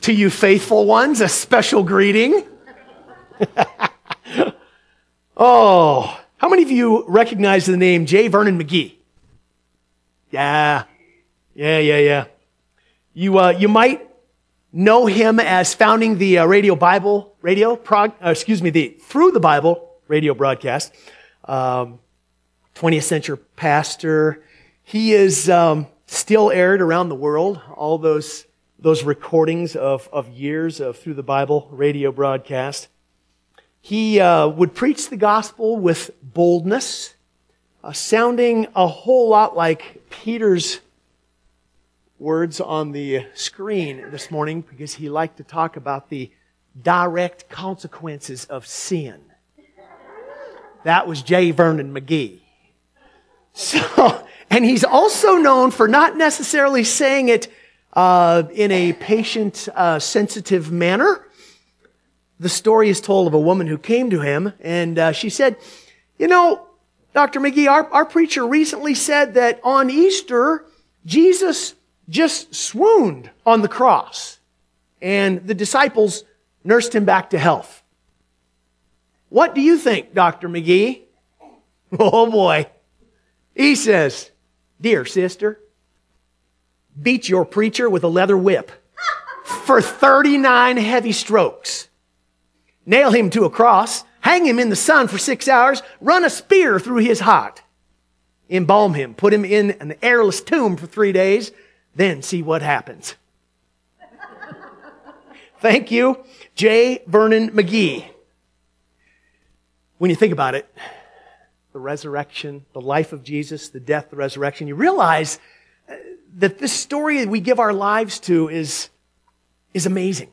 To you faithful ones, a special greeting. Oh, how many of you recognize the name J. Vernon McGee? Yeah. You might know him as founding the Through the Bible radio broadcast. 20th century pastor. He is still aired around the world. All those recordings of years of Through the Bible radio broadcast. He would preach the gospel with boldness, sounding a whole lot like Peter's words on the screen this morning, because he liked to talk about the direct consequences of sin. That was J. Vernon McGee. And he's also known for not necessarily saying it in a patient, sensitive manner. The story is told of a woman who came to him, and she said, "You know, Dr. McGee, our preacher recently said that on Easter, Jesus just swooned on the cross, and the disciples nursed him back to health. What do you think, Dr. McGee?" Oh boy. He says, "Dear sister, beat your preacher with a leather whip for 39 heavy strokes. Nail him to a cross, hang him in the sun for 6 hours, run a spear through his heart. Embalm him, put him in an airless tomb for 3 days, then see what happens." Thank you, J. Vernon McGee. When you think about it, the resurrection, the life of Jesus, the death, the resurrection, you realize that this story that we give our lives to is amazing.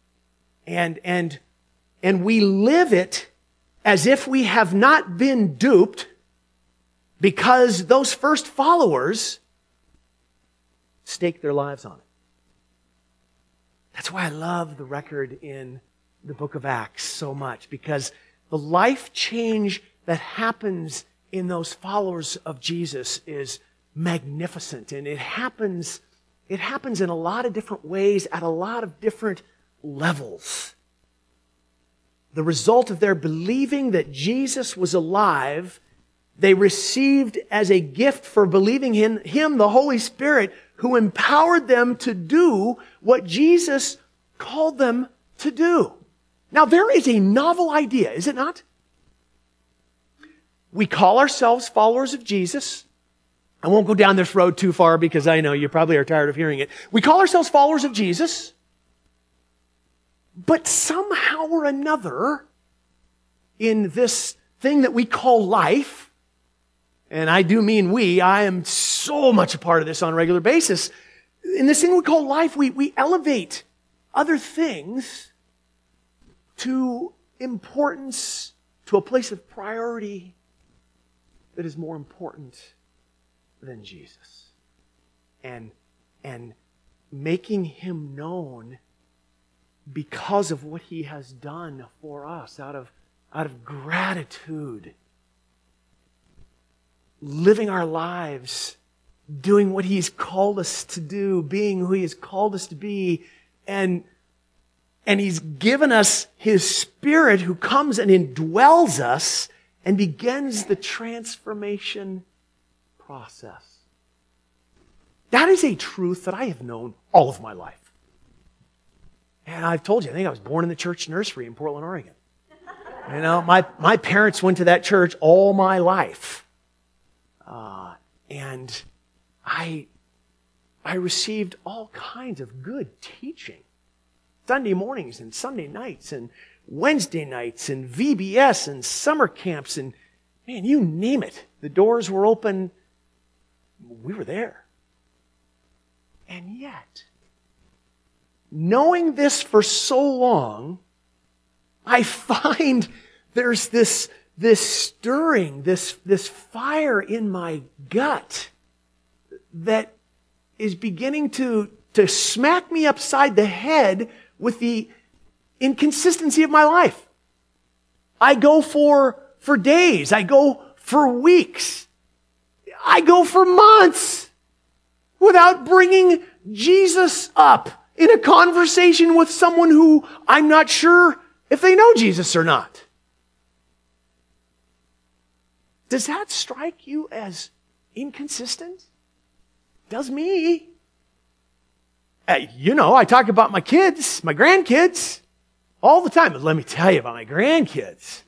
And we live it as if we have not been duped, because those first followers staked their lives on it. That's why I love the record in the book of Acts so much, because the life change that happens in those followers of Jesus is magnificent. And it happens in a lot of different ways at a lot of different levels. The result of their believing that Jesus was alive, they received as a gift for believing in Him, the Holy Spirit, who empowered them to do what Jesus called them to do. Now, there is a novel idea, is it not? We call ourselves followers of Jesus. I won't go down this road too far, because I know you probably are tired of hearing it. We call ourselves followers of Jesus, but somehow or another, in this thing that we call life, and I do mean I am so much a part of this on a regular basis. In this thing we call life, we elevate other things to importance, to a place of priority that is more important than Jesus. And making Him known because of what He has done for us, out of gratitude. Living our lives, doing what He's called us to do, being who He has called us to be, and He's given us His Spirit, who comes and indwells us and begins the transformation process. That is a truth that I have known all of my life. And I've told you, I think I was born in the church nursery in Portland, Oregon. You know, my parents went to that church all my life. And I received all kinds of good teaching. Sunday mornings and Sunday nights and Wednesday nights and VBS and summer camps and, man, you name it. The doors were open. We were there. And yet, knowing this for so long, I find there's this stirring, this fire in my gut that is beginning to smack me upside the head with the inconsistency of my life. I go for days. I go for weeks. I go for months without bringing Jesus up in a conversation with someone who I'm not sure if they know Jesus or not? Does that strike you as inconsistent? Does me. I talk about my kids, my grandkids, all the time. But let me tell you about my grandkids.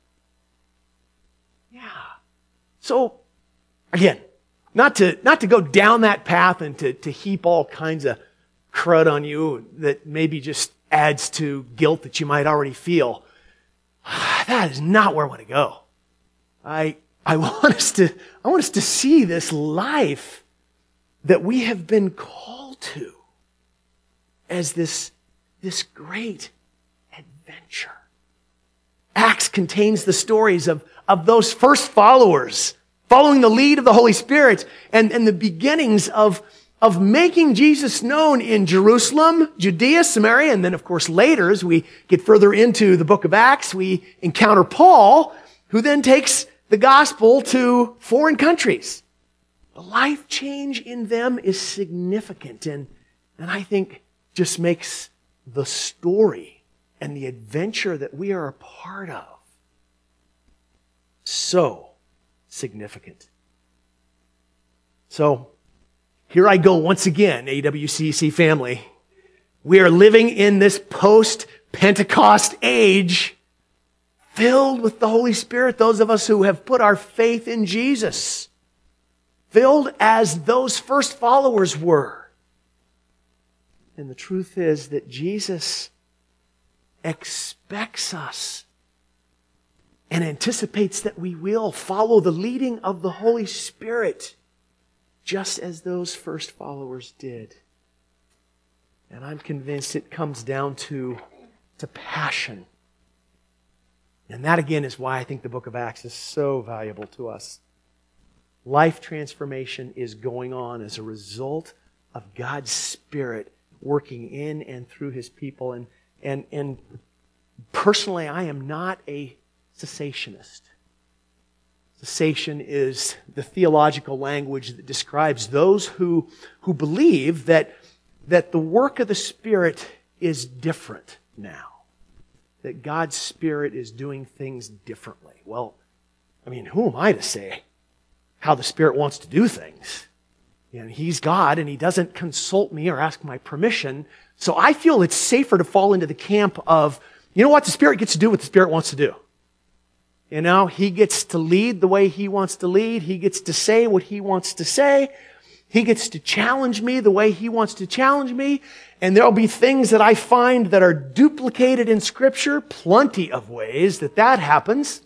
Yeah. So, again, not to go down that path and to heap all kinds of crud on you that maybe just adds to guilt that you might already feel. That is not where I want to go. I want us to see this life that we have been called to as this great adventure. Acts contains the stories of those first followers following the lead of the Holy Spirit and the beginnings of making Jesus known in Jerusalem, Judea, Samaria, and then of course later as we get further into the book of Acts, we encounter Paul, who then takes the gospel to foreign countries. The life change in them is significant and I think just makes the story and the adventure that we are a part of so significant. So, here I go once again, AWCC family. We are living in this post-Pentecost age filled with the Holy Spirit, those of us who have put our faith in Jesus. Filled as those first followers were. And the truth is that Jesus expects us and anticipates that we will follow the leading of the Holy Spirit just as those first followers did. And I'm convinced it comes down to passion. And that again is why I think the book of Acts is so valuable to us. Life transformation is going on as a result of God's Spirit working in and through His people. And personally, I am not a cessationist. Cessation is the theological language that describes those who believe that the work of the Spirit is different now. That God's Spirit is doing things differently. Well, who am I to say how the Spirit wants to do things? He's God and He doesn't consult me or ask my permission. So I feel it's safer to fall into the camp of, the Spirit gets to do what the Spirit wants to do. He gets to lead the way He wants to lead. He gets to say what He wants to say. He gets to challenge me the way He wants to challenge me. And there'll be things that I find that are duplicated in Scripture, plenty of ways that happens.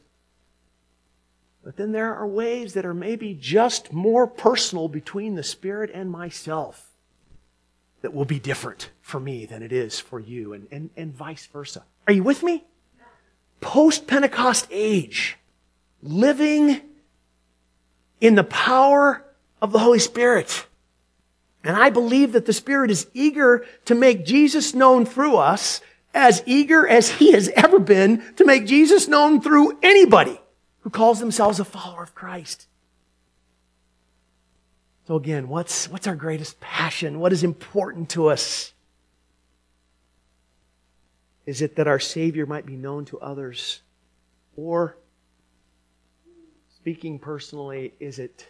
But then there are ways that are maybe just more personal between the Spirit and myself that will be different for me than it is for you, and vice versa. Are you with me? Post-Pentecost age, living in the power of the Holy Spirit. And I believe that the Spirit is eager to make Jesus known through us, as eager as He has ever been to make Jesus known through anybody who calls themselves a follower of Christ. So again, what's our greatest passion? What is important to us? Is it that our Savior might be known to others? Or, speaking personally, is it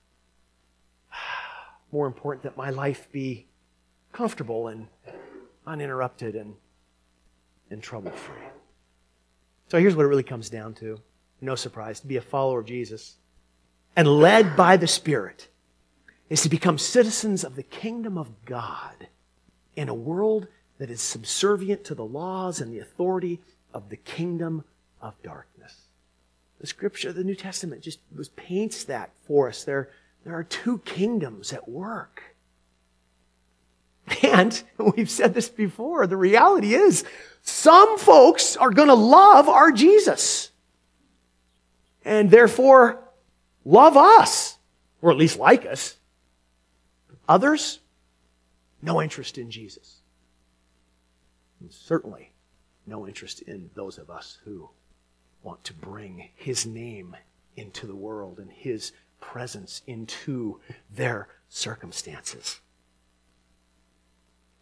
more important that my life be comfortable and uninterrupted and trouble-free? So here's what it really comes down to. No surprise, to be a follower of Jesus and led by the Spirit is to become citizens of the kingdom of God in a world that is subservient to the laws and the authority of the kingdom of darkness. The Scripture, the New Testament just paints that for us. There are two kingdoms at work. And we've said this before, the reality is some folks are going to love our Jesus. And therefore, love us, or at least like us. Others, no interest in Jesus. And certainly, no interest in those of us who want to bring His name into the world and His presence into their circumstances.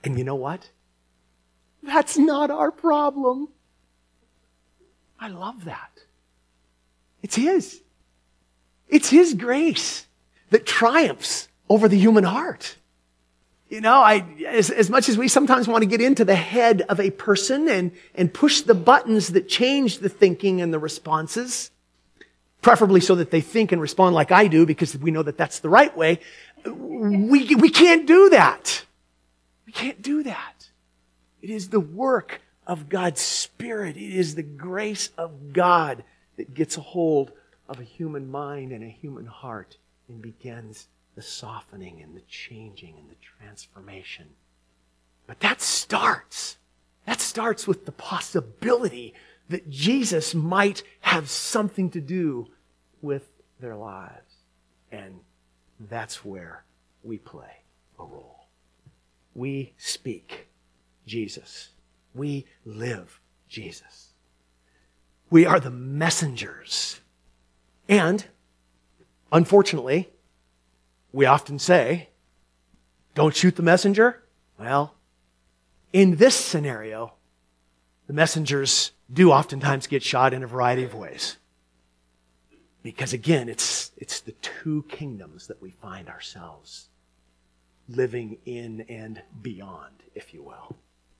And you know what? That's not our problem. I love that. It's His. It's His grace that triumphs over the human heart. You know, as much as we sometimes want to get into the head of a person and push the buttons that change the thinking and the responses, preferably so that they think and respond like I do because we know that that's the right way, we can't do that. We can't do that. It is the work of God's Spirit. It is the grace of God that gets a hold of a human mind and a human heart and begins the softening and the changing and the transformation. But that starts with the possibility that Jesus might have something to do with their lives. And that's where we play a role. We speak Jesus. We live Jesus. We are the messengers. And, unfortunately, we often say, don't shoot the messenger. Well, in this scenario, the messengers do oftentimes get shot in a variety of ways. Because again, it's the two kingdoms that we find ourselves living in and beyond, if you will.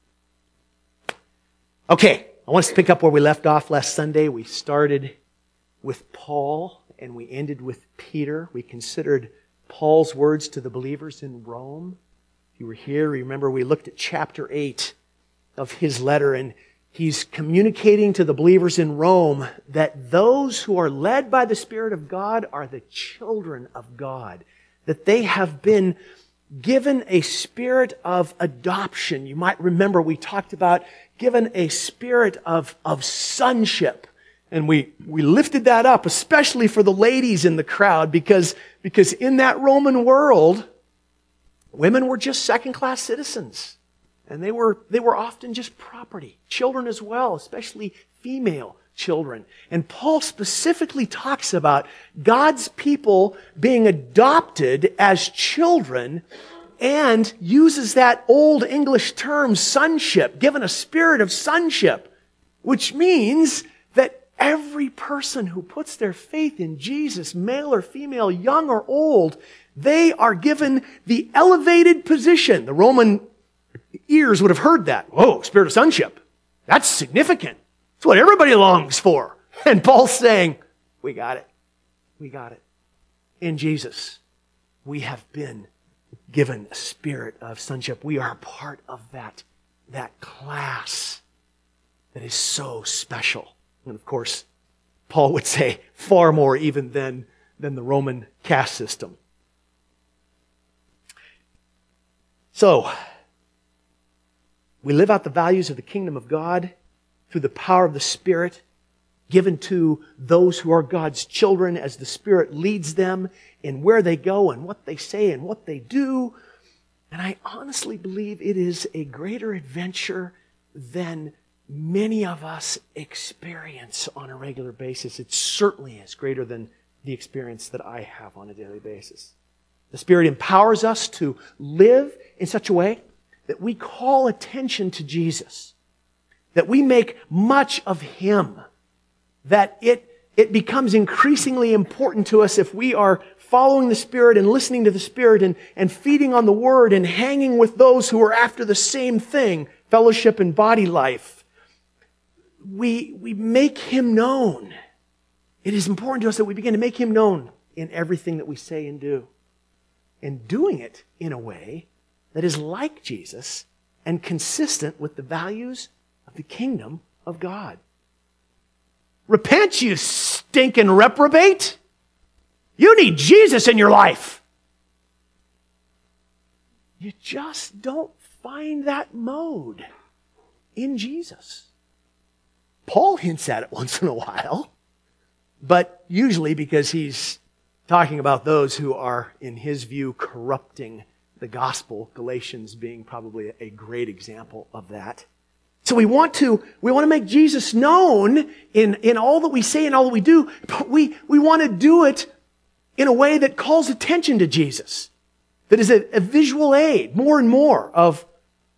Okay, I want us to pick up where we left off last Sunday. We started with Paul and we ended with Peter. We considered Paul's words to the believers in Rome. If you were here, remember we looked at chapter 8 of his letter, and he's communicating to the believers in Rome that those who are led by the Spirit of God are the children of God, that they have been given a spirit of adoption. You might remember we talked about given a spirit of sonship. And we lifted that up, especially for the ladies in the crowd, because in that Roman world, women were just second-class citizens. And they were often just property. Children as well, especially female children. And Paul specifically talks about God's people being adopted as children and uses that old English term, sonship, given a spirit of sonship, which means that every person who puts their faith in Jesus, male or female, young or old, they are given the elevated position. The Roman ears would have heard that. Whoa, spirit of sonship. That's significant. It's what everybody longs for. And Paul's saying, we got it. We got it. In Jesus, we have been given a spirit of sonship. We are part of that class that is so special. And of course, Paul would say far more even than the Roman caste system. So, we live out the values of the kingdom of God through the power of the Spirit given to those who are God's children as the Spirit leads them in where they go and what they say and what they do. And I honestly believe it is a greater adventure than many of us experience on a regular basis. It certainly is greater than the experience that I have on a daily basis. The Spirit empowers us to live in such a way that we call attention to Jesus, that we make much of Him, that it becomes increasingly important to us if we are following the Spirit and listening to the Spirit and feeding on the Word and hanging with those who are after the same thing, fellowship and body life. We make Him known. It is important to us that we begin to make Him known in everything that we say and do. And doing it in a way that is like Jesus and consistent with the values of the kingdom of God. Repent, you stinking reprobate! You need Jesus in your life. You just don't find that mode in Jesus. Paul hints at it once in a while, but usually because he's talking about those who are, in his view, corrupting the gospel, Galatians being probably a great example of that. So we want to make Jesus known in all that we say and all that we do, but we want to do it in a way that calls attention to Jesus, that is a visual aid, more and more, of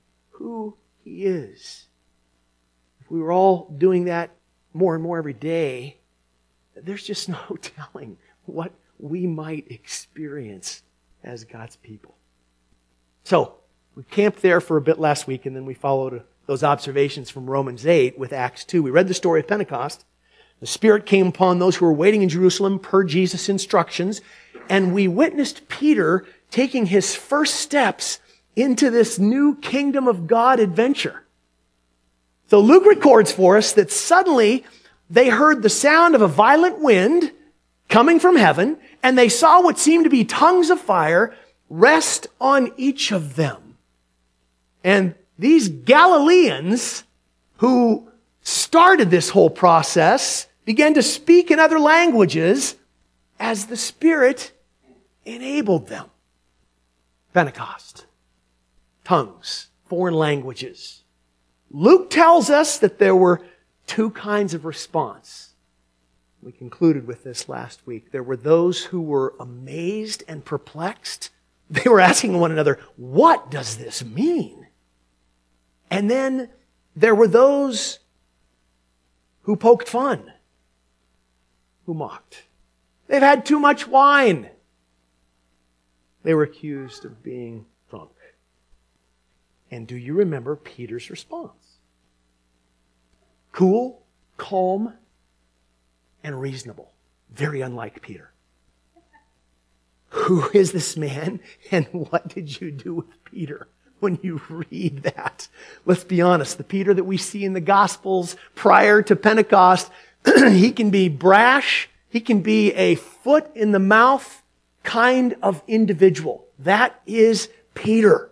who He is. If we were all doing that more and more every day, there's just no telling what we might experience as God's people. So, we camped there for a bit last week, and then we followed those observations from Romans 8 with Acts 2. We read the story of Pentecost. The Spirit came upon those who were waiting in Jerusalem per Jesus' instructions, and we witnessed Peter taking his first steps into this new kingdom of God adventure. So Luke records for us that suddenly they heard the sound of a violent wind coming from heaven, and they saw what seemed to be tongues of fire rest on each of them. And these Galileans who started this whole process began to speak in other languages as the Spirit enabled them. Pentecost, tongues, foreign languages. Luke tells us that there were two kinds of response. We concluded with this last week. There were those who were amazed and perplexed. They were asking one another, what does this mean? And then there were those who poked fun, who mocked. They've had too much wine. They were accused of being drunk. And do you remember Peter's response? Cool, calm, and reasonable. Very unlike Peter. Who is this man, and what did you do with Peter? When you read that, let's be honest, the Peter that we see in the Gospels prior to Pentecost, he can be brash, he can be a foot in the mouth kind of individual. That is Peter.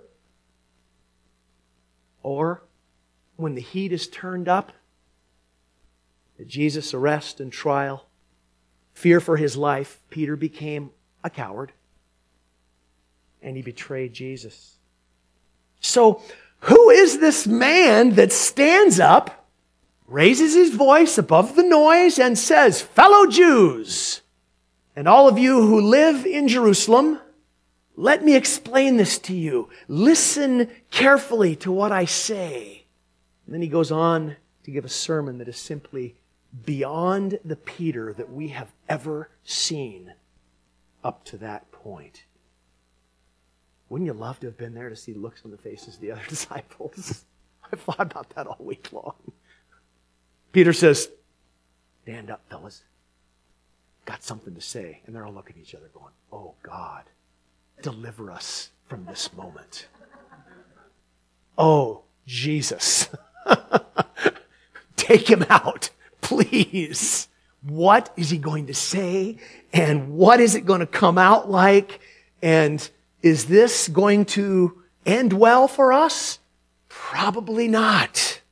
Or when the heat is turned up, at Jesus' arrest and trial, fear for his life, Peter became a coward, and he betrayed Jesus. So, who is this man that stands up, raises his voice above the noise, and says, "Fellow Jews, and all of you who live in Jerusalem, let me explain this to you. Listen carefully to what I say." And then he goes on to give a sermon that is simply beyond the Peter that we have ever seen up to that point. Wouldn't you love to have been there to see looks on the faces of the other disciples? I've thought about that all week long. Peter says, "Stand up, fellas. Got something to say." And they're all looking at each other going, "Oh God, deliver us from this moment. Oh, Jesus, take him out, please." What is he going to say? And what is it going to come out like? And is this going to end well for us? Probably not.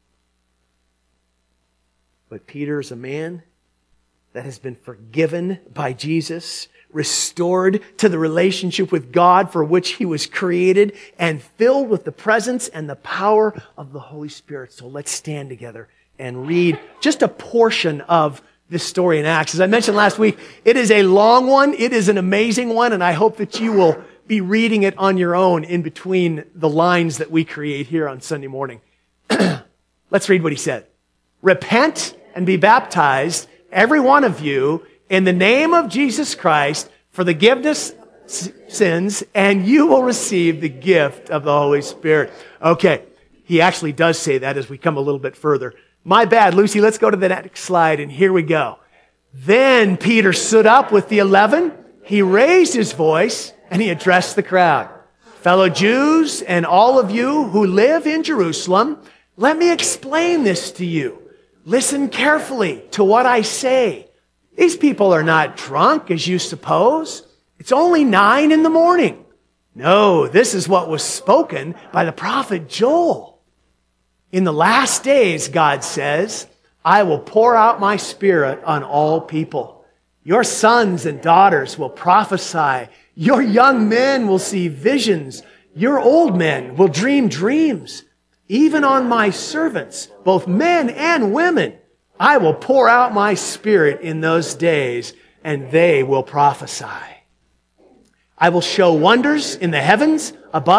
But Peter is a man that has been forgiven by Jesus, restored to the relationship with God for which he was created, and filled with the presence and the power of the Holy Spirit. So let's stand together and read just a portion of this story in Acts. As I mentioned last week, it is a long one. It is an amazing one, and I hope that you will be reading it on your own in between the lines that we create here on Sunday morning. Let's read what he said. "Repent and be baptized, every one of you, in the name of Jesus Christ for the forgiveness of sins, and you will receive the gift of the Holy Spirit." Okay, he actually does say that as we come a little bit further. My bad, Lucy, let's go to the next slide, and here we go. "Then Peter stood up with the 11. He raised his voice, and he addressed the crowd. 'Fellow Jews, and all of you who live in Jerusalem, let me explain this to you. Listen carefully to what I say. These people are not drunk, as you suppose. It's only 9 a.m. No, this is what was spoken by the prophet Joel. In the last days, God says, I will pour out my Spirit on all people. Your sons and daughters will prophesy. Your young men will see visions. Your old men will dream dreams. Even on my servants, both men and women, I will pour out my Spirit in those days, and they will prophesy. I will show wonders in the heavens above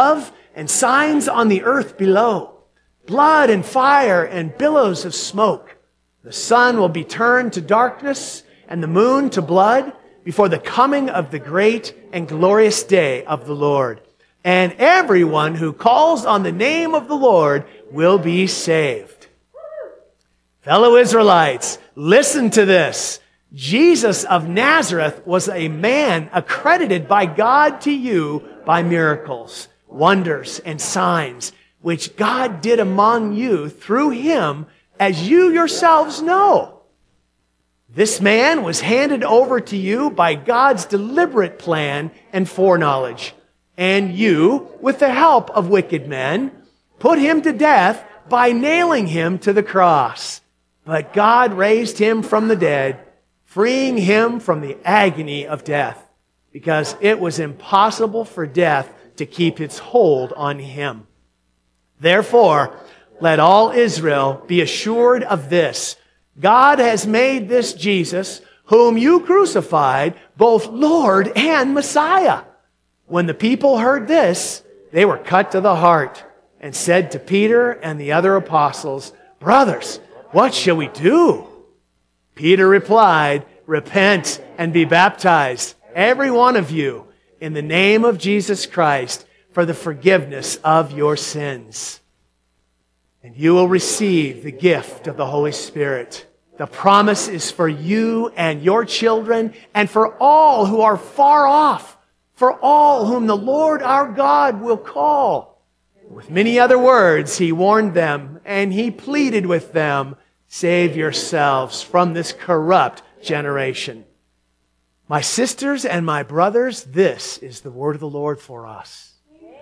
and signs on the earth below, blood and fire and billows of smoke. The sun will be turned to darkness and the moon to blood before the coming of the great and glorious day of the Lord. And everyone who calls on the name of the Lord will be saved. Fellow Israelites, listen to this. Jesus of Nazareth was a man accredited by God to you by miracles, wonders, and signs, which God did among you through him, as you yourselves know. This man was handed over to you by God's deliberate plan and foreknowledge. And you, with the help of wicked men, put him to death by nailing him to the cross. But God raised him from the dead, freeing him from the agony of death, because it was impossible for death to keep its hold on him. Therefore, let all Israel be assured of this. God has made this Jesus, whom you crucified, both Lord and Messiah. When the people heard this, they were cut to the heart and said to Peter and the other apostles, "Brothers, what shall we do?" Peter replied, "Repent and be baptized, every one of you, in the name of Jesus Christ, for the forgiveness of your sins. And you will receive the gift of the Holy Spirit. The promise is for you and your children, and for all who are far off, for all whom the Lord our God will call." With many other words, he warned them, and he pleaded with them, "Save yourselves from this corrupt generation." My sisters and my brothers, this is the word of the Lord for us.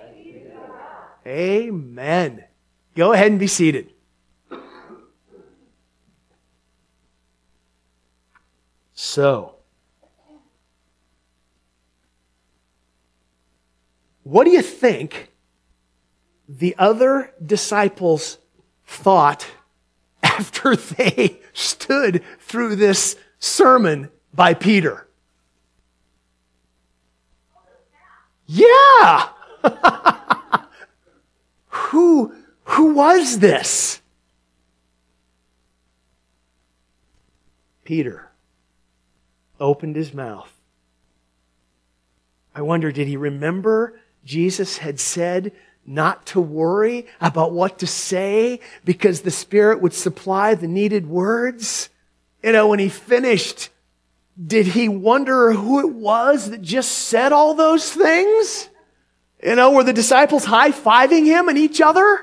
Amen. Go ahead and be seated. So, what do you think the other disciples thought after they stood through this sermon by Peter? Yeah! Who was this? Peter opened his mouth. I wonder, did he remember Jesus had said not to worry about what to say because the Spirit would supply the needed words? You know, when he finished, did he wonder who it was that just said all those things? You know, were the disciples high-fiving him and each other?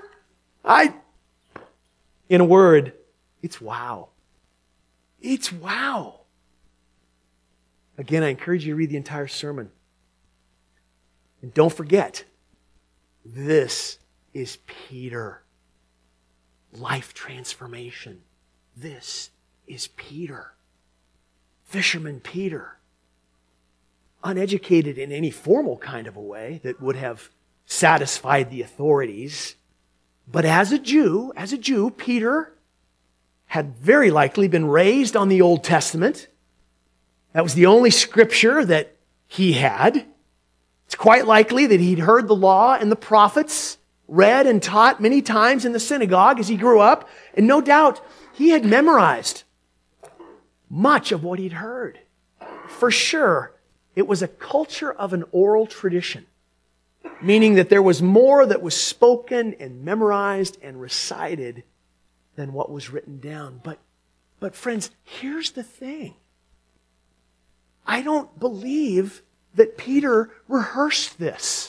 In a word, it's wow. It's wow. Again, I encourage you to read the entire sermon. And don't forget, this is Peter. Life transformation. This is Peter. Fisherman Peter. Uneducated in any formal kind of a way that would have satisfied the authorities. But as a Jew, Peter had very likely been raised on the Old Testament. That was the only scripture that he had. It's quite likely that he'd heard the law and the prophets read and taught many times in the synagogue as he grew up. And no doubt he had memorized much of what he'd heard. For sure, it was a culture of an oral tradition, meaning that there was more that was spoken and memorized and recited than what was written down. But friends, here's the thing. I don't believe that Peter rehearsed this.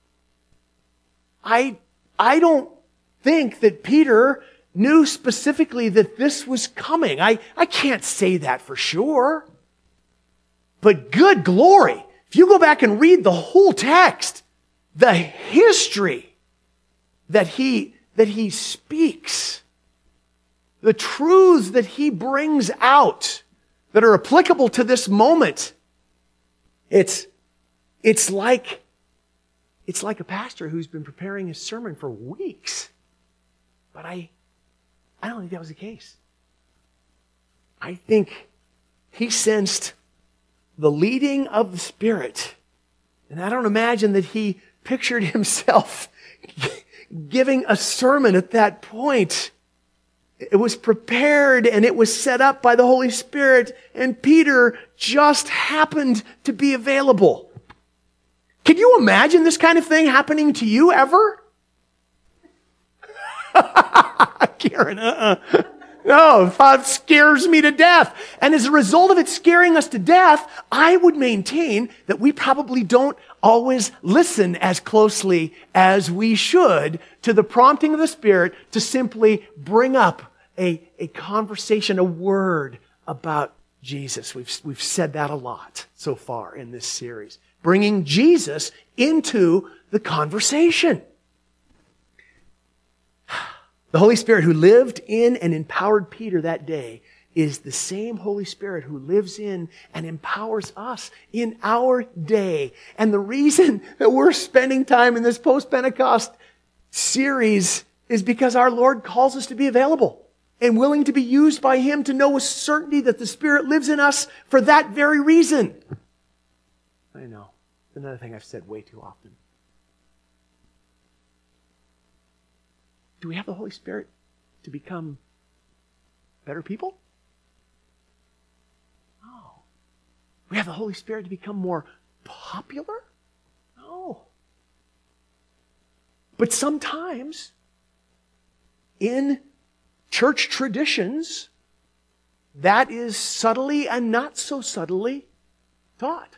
I don't think that Peter knew specifically that this was coming. I can't say that for sure. But good glory, if you go back and read the whole text, the history that he speaks, the truths that he brings out that are applicable to this moment, it's like a pastor who's been preparing his sermon for weeks. But I don't think that was the case. I think he sensed the leading of the Spirit. And I don't imagine that he pictured himself giving a sermon at that point. It was prepared and it was set up by the Holy Spirit, and Peter just happened to be available. Can you imagine this kind of thing happening to you ever? Karen, No, it scares me to death. And as a result of it scaring us to death, I would maintain that we probably don't always listen as closely as we should to the prompting of the Spirit to simply bring up a conversation, a word about Jesus. We've said that a lot so far in this series. Bringing Jesus into the conversation. The Holy Spirit who lived in and empowered Peter that day is the same Holy Spirit who lives in and empowers us in our day. And the reason that we're spending time in this post-Pentecost series is because our Lord calls us to be available and willing to be used by Him to know with certainty that the Spirit lives in us for that very reason. I know. It's another thing I've said way too often. Do we have the Holy Spirit to become better people? No. We have the Holy Spirit to become more popular? No. But sometimes, in church traditions, that is subtly and not so subtly taught.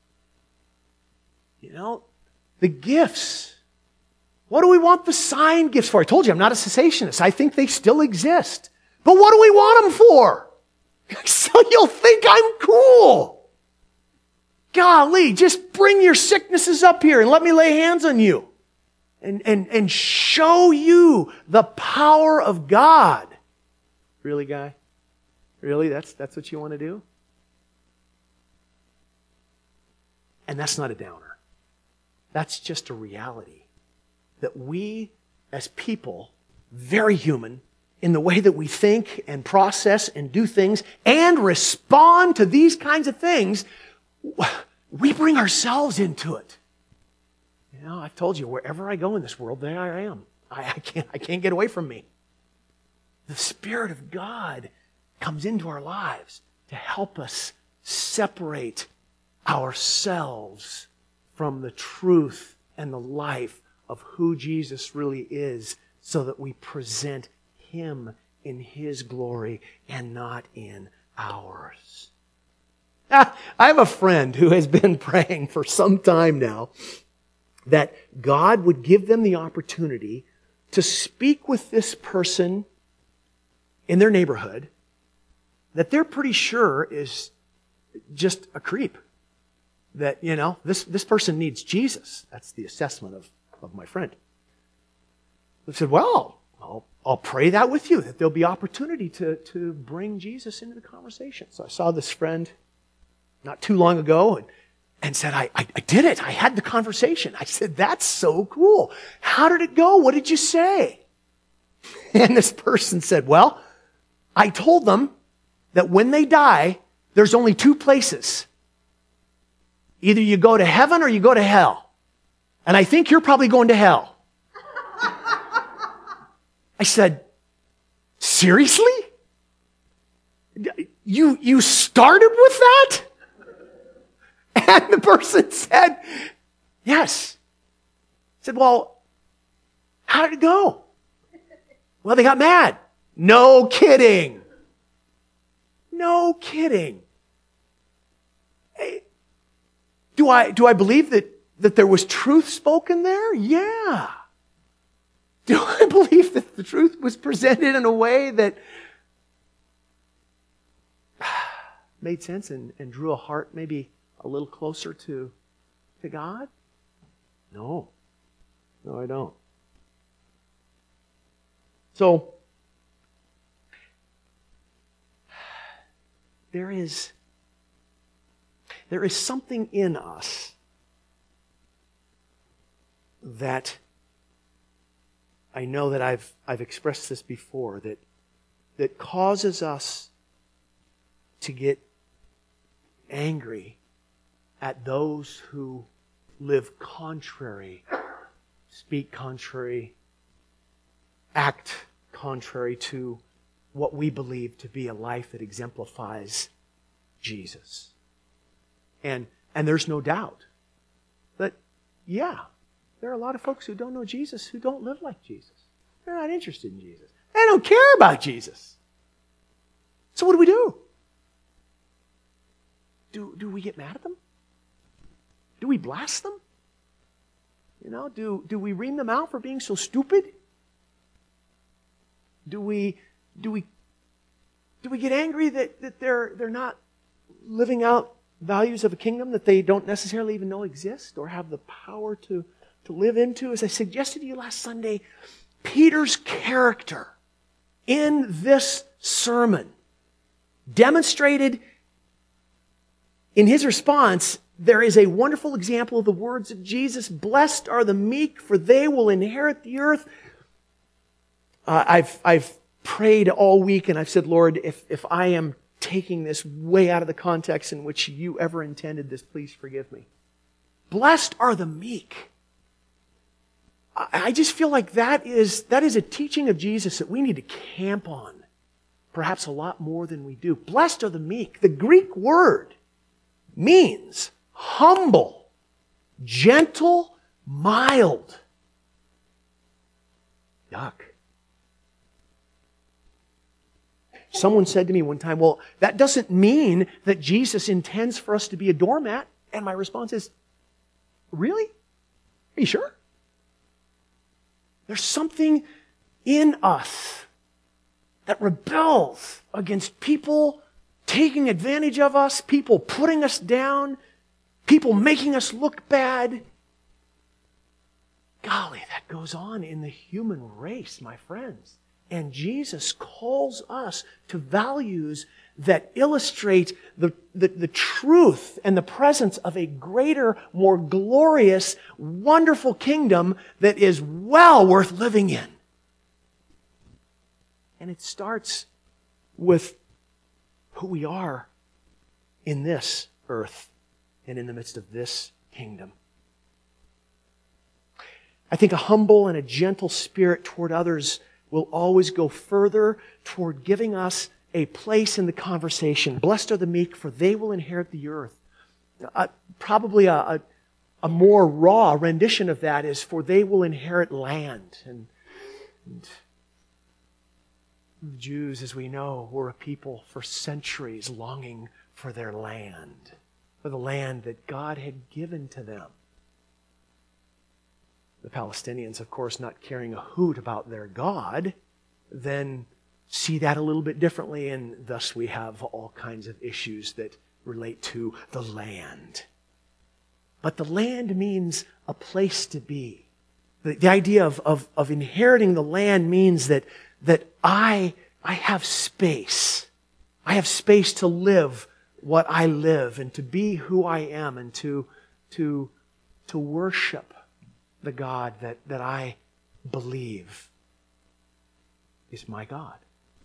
You know, the gifts. What do we want the sign gifts for? I told you I'm not a cessationist. I think they still exist. But what do we want them for? So you'll think I'm cool. Golly, just bring your sicknesses up here and let me lay hands on you. And show you the power of God. Really, guy? Really? That's what you want to do? And that's not a downer. That's just a reality. That we, as people, very human, in the way that we think and process and do things and respond to these kinds of things, we bring ourselves into it. You know, I've told you, wherever I go in this world, there I am. I can't get away from me. The Spirit of God comes into our lives to help us separate ourselves from the truth and the life of who Jesus really is, so that we present Him in His glory and not in ours. I have a friend who has been praying for some time now that God would give them the opportunity to speak with this person in their neighborhood that they're pretty sure is just a creep. That, you know, this person needs Jesus. That's the assessment of my friend. I said, well, I'll pray that with you, that there'll be opportunity to bring Jesus into the conversation. So I saw this friend not too long ago and said, I did it. I had the conversation. I said, that's so cool. How did it go? What did you say? And this person said, well, I told them that when they die, there's only two places. Either you go to heaven or you go to hell. And I think you're probably going to hell. I said, seriously? You started with that? And the person said, yes. I said, well, how did it go? Well, they got mad. No kidding. No kidding. Hey, do I believe that there was truth spoken there? Yeah. Do I believe that the truth was presented in a way that made sense and drew a heart maybe a little closer to God? No. No, I don't. So, there is something in us that I know that I've expressed this before, that causes us to get angry at those who live contrary, speak contrary, act contrary to what we believe to be a life that exemplifies Jesus. And there's no doubt that, yeah, there are a lot of folks who don't know Jesus who don't live like Jesus. They're not interested in Jesus. They don't care about Jesus. So what do we do? Do we get mad at them? Do we blast them? You know, do we ream them out for being so stupid? Do we get angry that they're not living out values of a kingdom that they don't necessarily even know exist or have the power to live into? As I suggested to you last Sunday, Peter's character in this sermon demonstrated in his response. There is a wonderful example of the words of Jesus. Blessed are the meek, for they will inherit the earth. I've prayed all week and I've said, Lord, if I am taking this way out of the context in which you ever intended this, please forgive me. Blessed are the meek. I just feel like that is a teaching of Jesus that we need to camp on, perhaps a lot more than we do. Blessed are the meek. The Greek word means humble, gentle, mild. Yuck. Someone said to me one time, well, that doesn't mean that Jesus intends for us to be a doormat. And my response is, really? Are you sure? There's something in us that rebels against people taking advantage of us, people putting us down, people making us look bad. Golly, that goes on in the human race, my friends. And Jesus calls us to values that illustrate the truth and the presence of a greater, more glorious, wonderful kingdom that is well worth living in. And it starts with who we are in this earth and in the midst of this kingdom. I think a humble and a gentle spirit toward others will always go further toward giving us a place in the conversation. Blessed are the meek, for they will inherit the earth. Probably a more raw rendition of that is, for they will inherit land. And the Jews, as we know, were a people for centuries longing for their land, for the land that God had given to them. The Palestinians, of course, not caring a hoot about their God, then see that a little bit differently, and thus we have all kinds of issues that relate to the land. But the land means a place to be. The idea of inheriting the land means that I have space. I have space to live what I live and to be who I am and to worship the God that I believe is my God.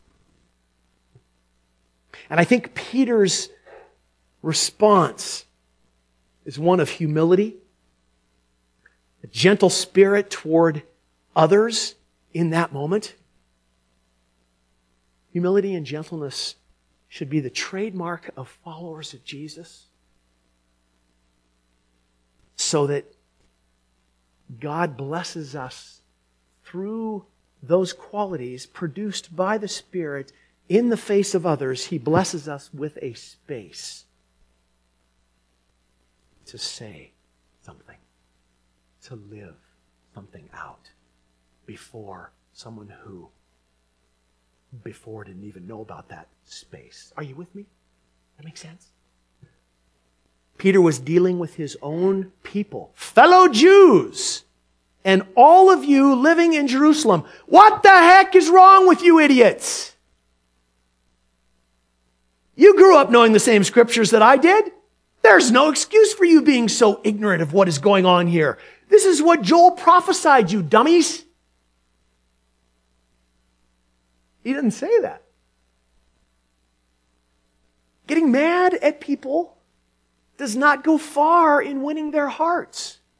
And I think Peter's response is one of humility, a gentle spirit toward others in that moment. Humility and gentleness should be the trademark of followers of Jesus, so that God blesses us through those qualities produced by the Spirit in the face of others. He blesses us with a space to say something, to live something out before someone who before didn't even know about that space. Are you with me? That makes sense? Peter was dealing with his own people, fellow Jews, and all of you living in Jerusalem. What the heck is wrong with you idiots? You grew up knowing the same scriptures that I did. There's no excuse for you being so ignorant of what is going on here. This is what Joel prophesied, you dummies. He didn't say that. Getting mad at people does not go far in winning their hearts.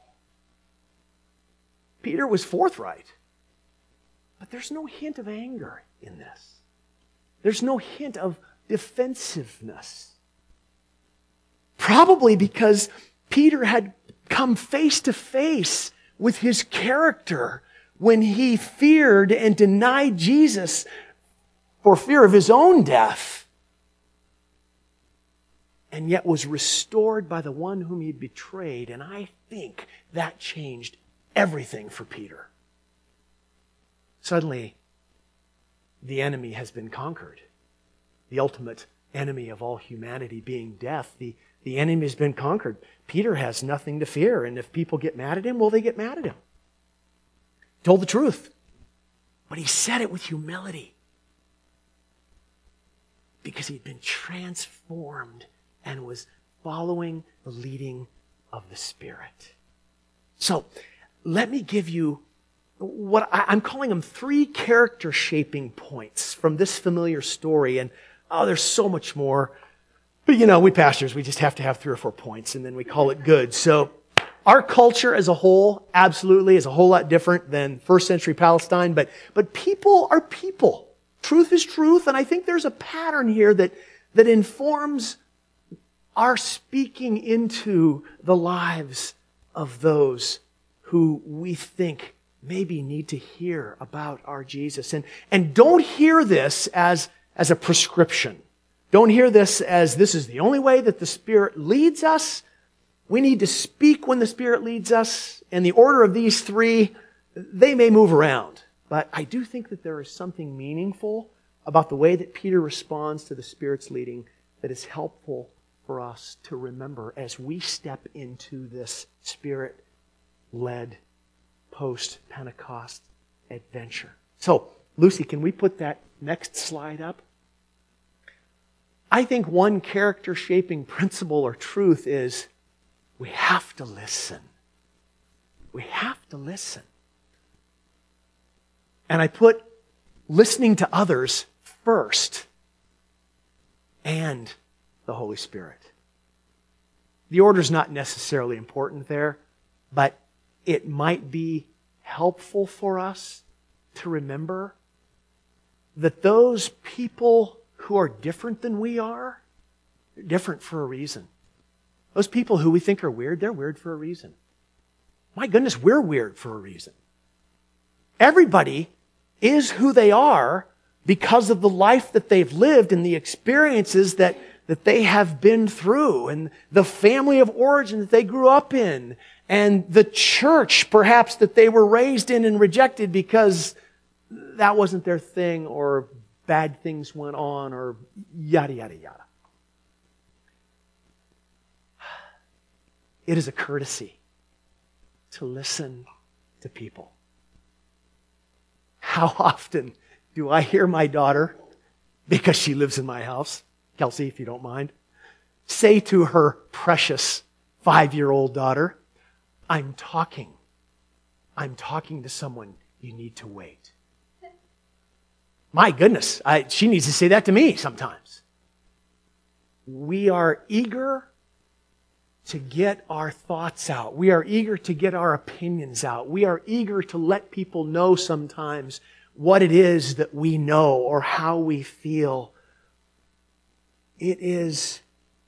Peter was forthright. But there's no hint of anger in this. There's no hint of defensiveness. Probably because Peter had come face to face with his character when he feared and denied Jesus for fear of his own death, and yet was restored by the one whom he betrayed. And I think that changed everything for Peter. Suddenly, the enemy has been conquered. The ultimate enemy of all humanity being death. The enemy has been conquered. Peter has nothing to fear. And if people get mad at him, well, they get mad at him. He told the truth. But he said it with humility. Because he'd been transformed and was following the leading of the Spirit. So, let me give you what I'm calling them 3 character shaping points from this familiar story. And there's so much more. But we pastors, we just have to have 3 or 4 points and then we call it good. So our culture as a whole absolutely is a whole lot different than first century Palestine. But people are people. Truth is truth. And I think there's a pattern here that informs our speaking into the lives of those who we think maybe need to hear about our Jesus. And don't hear this as a prescription. Don't hear this as this is the only way that the Spirit leads us. We need to speak when the Spirit leads us. And the order of these 3, they may move around. But I do think that there is something meaningful about the way that Peter responds to the Spirit's leading that is helpful for us to remember as we step into this Spirit-led post-Pentecost adventure. So, Lucy, can we put that next slide up? I think one character-shaping principle or truth is we have to listen. We have to listen. And I put listening to others first and the Holy Spirit. The order's not necessarily important there, but it might be helpful for us to remember that those people who are different than we are, they're different for a reason. Those people who we think are weird, they're weird for a reason. My goodness, we're weird for a reason. Everybody is who they are because of the life that they've lived and the experiences that they have been through and the family of origin that they grew up in and the church perhaps that they were raised in and rejected because that wasn't their thing or bad things went on or yada, yada, yada. It is a courtesy to listen to people. How often do I hear my daughter, because she lives in my house, Kelsey, if you don't mind, say to her precious 5-year-old daughter, I'm talking to someone, you need to wait. My goodness, she needs to say that to me sometimes. We are eager to get our thoughts out. We are eager to get our opinions out. We are eager to let people know sometimes what it is that we know or how we feel. It is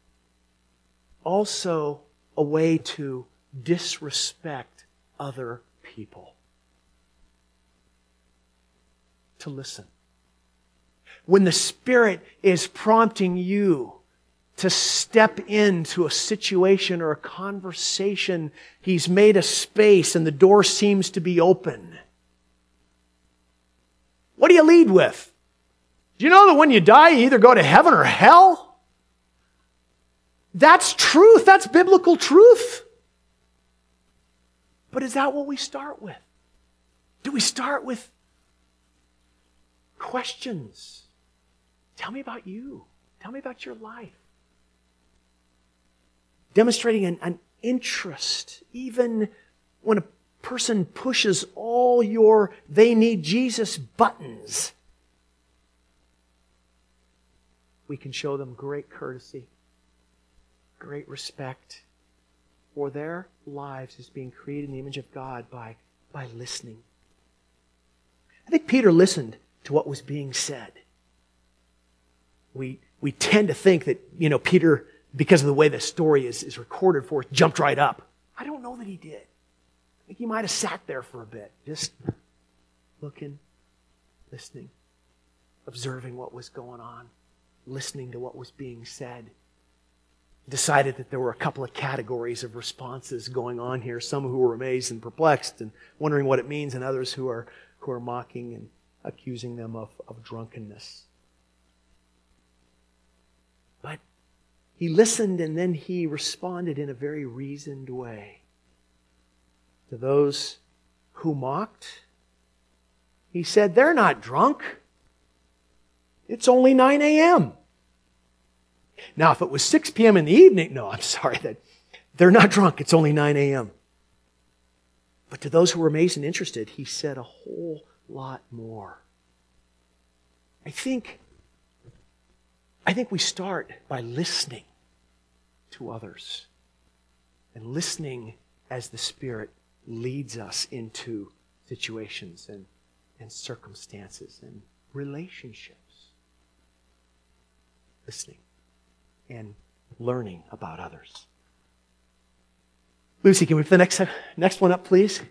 also a way to disrespect other people. To listen. When the Spirit is prompting you to step into a situation or a conversation, He's made a space and the door seems to be open. What do you lead with? Do you know that when you die, you either go to heaven or hell? That's truth. That's biblical truth. But is that what we start with? Do we start with questions? Tell me about you. Tell me about your life. Demonstrating an interest, even when a person pushes all your "they need Jesus" buttons. We can show them great courtesy, great respect for their lives as being created in the image of God by by listening. I think Peter listened to what was being said. We tend to think that, Peter, because of the way the story is recorded for us, jumped right up. I don't know that he did. I think he might have sat there for a bit, just looking, listening, observing what was going on, listening to what was being said. Decided that there were a couple of categories of responses going on here. Some who were amazed and perplexed and wondering what it means, and others who are mocking and accusing them of drunkenness. But he listened, and then he responded in a very reasoned way. To those who mocked, he said, "They're not drunk. It's only 9 a.m. Now, if it was 6 p.m. in the evening, that they're not drunk. It's only 9 a.m. But to those who were amazed and interested, he said a whole lot more. I think we start by listening to others and listening as the Spirit leads us into situations and circumstances and relationships. Listening and learning about others. Lucy, can we put the next one up, please?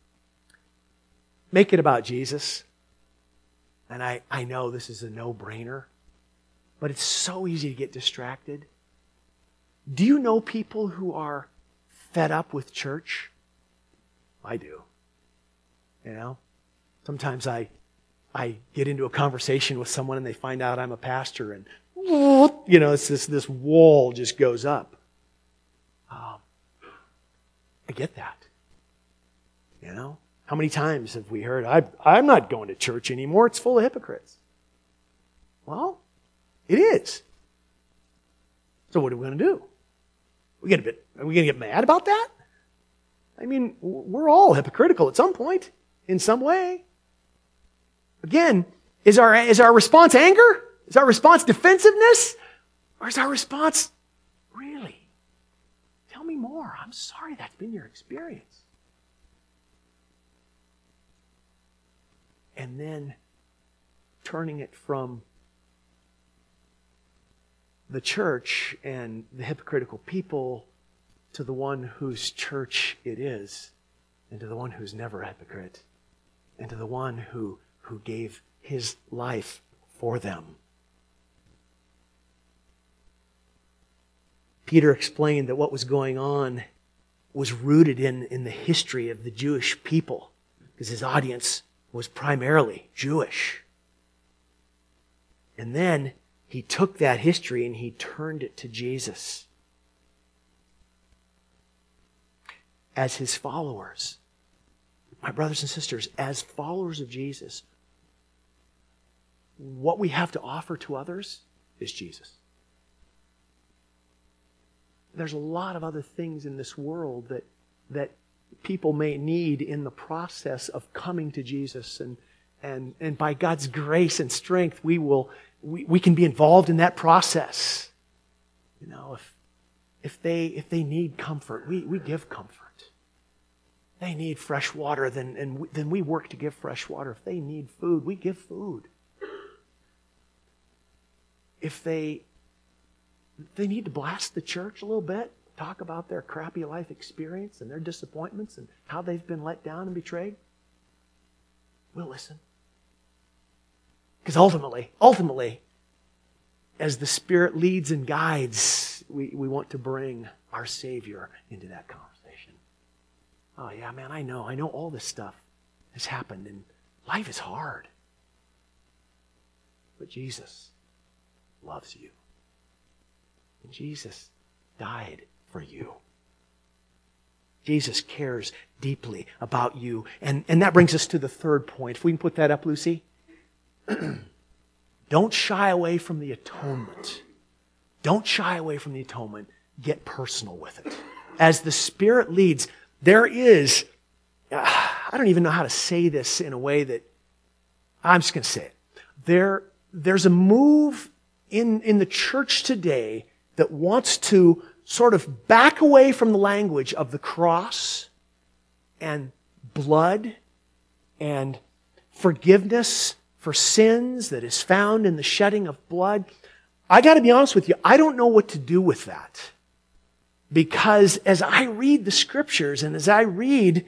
Make it about Jesus. And I know this is a no-brainer, but it's so easy to get distracted. Do you know people who are fed up with church? I do. Sometimes I get into a conversation with someone and they find out I'm a pastor, and it's this wall just goes up. I get that. How many times have we heard, I'm not going to church anymore, it's full of hypocrites. Well, it is. So what are we going to do? Are we going to get mad about that? I mean, we're all hypocritical at some point, in some way. Again, is our response anger? Is our response defensiveness? Or is our response, really? Tell me more. I'm sorry that's been your experience. And then turning it from the church and the hypocritical people to the one whose church it is, and to the one who's never a hypocrite, and to the one who gave his life for them. Peter explained that what was going on was rooted in the history of the Jewish people, because his audience was primarily Jewish. And then he took that history and he turned it to Jesus. As his followers, my brothers and sisters, as followers of Jesus, what we have to offer to others is Jesus. There's a lot of other things in this world that people may need in the process of coming to Jesus, and by God's grace and strength, we can be involved in that process. If they need comfort, we give comfort. They need fresh water, then we work to give fresh water. If they need food, we give food. If they need to blast the church a little bit, talk about their crappy life experience and their disappointments and how they've been let down and betrayed, we'll listen. Because ultimately, as the Spirit leads and guides, we want to bring our Savior into that conversation. Oh yeah, man, I know all this stuff has happened and life is hard. But Jesus loves you. And Jesus died for you. Jesus cares deeply about you. And that brings us to the third point. If we can put that up, Lucy. Don't shy away from the atonement. Don't shy away from the atonement. Get personal with it. As the Spirit leads, there is, I don't even know how to say this in a way that, I'm just going to say it. There's a move in the church today that wants to sort of back away from the language of the cross and blood and forgiveness for sins that is found in the shedding of blood, I got to be honest with you, I don't know what to do with that. Because as I read the Scriptures and as I read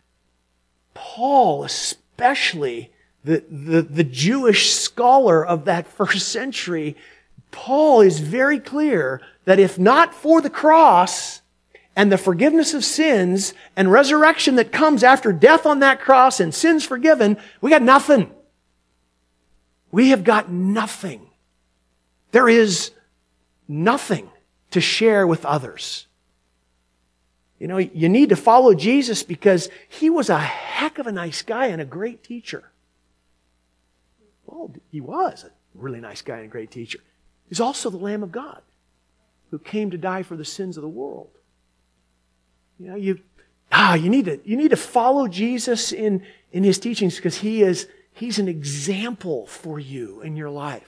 Paul, especially the Jewish scholar of that first century, Paul is very clear that if not for the cross and the forgiveness of sins and resurrection that comes after death on that cross and sins forgiven, we got nothing. We have got nothing. There is nothing to share with others. You know, you need to follow Jesus because He was a heck of a nice guy and a great teacher. Well, He was a really nice guy and a great teacher. He's also the Lamb of God who came to die for the sins of the world. You know, you need to follow Jesus in His teachings because He's an example for you in your life.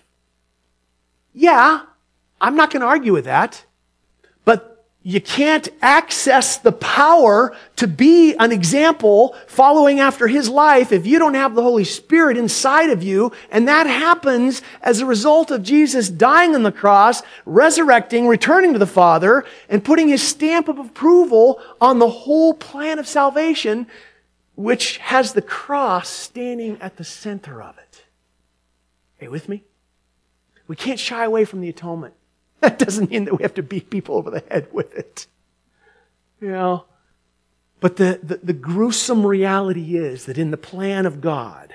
Yeah, I'm not going to argue with that. But you can't access the power to be an example following after His life if you don't have the Holy Spirit inside of you. And that happens as a result of Jesus dying on the cross, resurrecting, returning to the Father, and putting His stamp of approval on the whole plan of salvation, which has the cross standing at the center of it. Are you with me? We can't shy away from the atonement. That doesn't mean that we have to beat people over the head with it. You know? But the gruesome reality is that in the plan of God,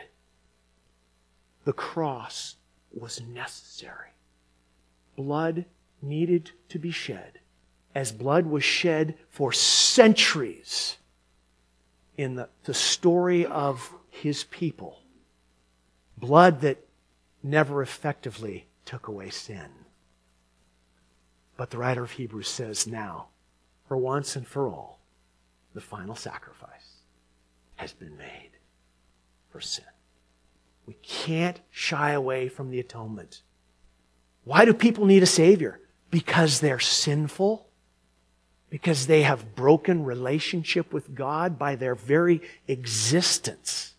the cross was necessary. Blood needed to be shed, as blood was shed for centuries in the story of His people. Blood that never effectively took away sin. But the writer of Hebrews says now, for once and for all, the final sacrifice has been made for sin. We can't shy away from the atonement. Why do people need a Savior? Because they're sinful? Because they have broken relationship with God by their very existence?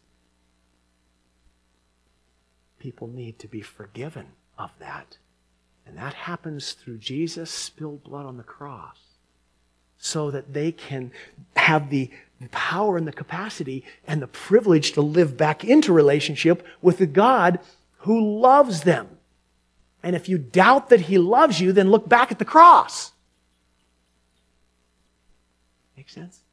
People need to be forgiven of that. And that happens through Jesus' spilled blood on the cross, so that they can have the power and the capacity and the privilege to live back into relationship with the God who loves them. And if you doubt that He loves you, then look back at the cross. Make sense?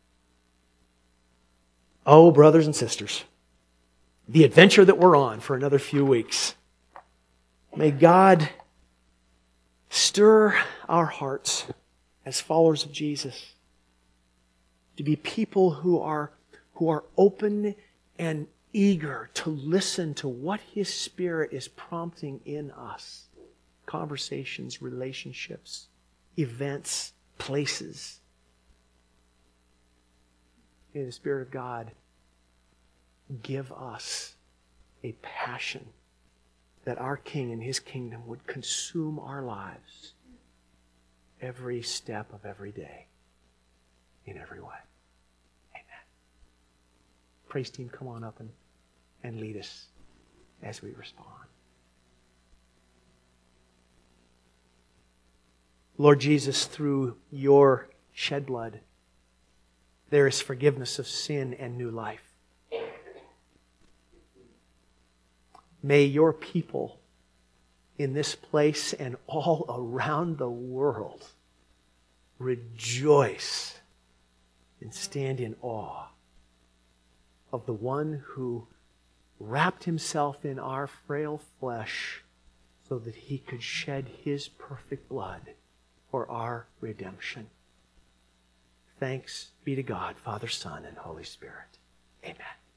Oh, brothers and sisters, the adventure that we're on for another few weeks. May God stir our hearts as followers of Jesus to be people who are open and eager to listen to what His Spirit is prompting in us. Conversations, relationships, events, places. May the Spirit of God give us a passion that our King and His kingdom would consume our lives every step of every day, in every way. Amen. Praise team, come on up and lead us as we respond. Lord Jesus, through Your shed blood, there is forgiveness of sin and new life. May Your people in this place and all around the world rejoice and stand in awe of the one who wrapped Himself in our frail flesh so that He could shed His perfect blood for our redemption. Thanks be to God, Father, Son, and Holy Spirit. Amen.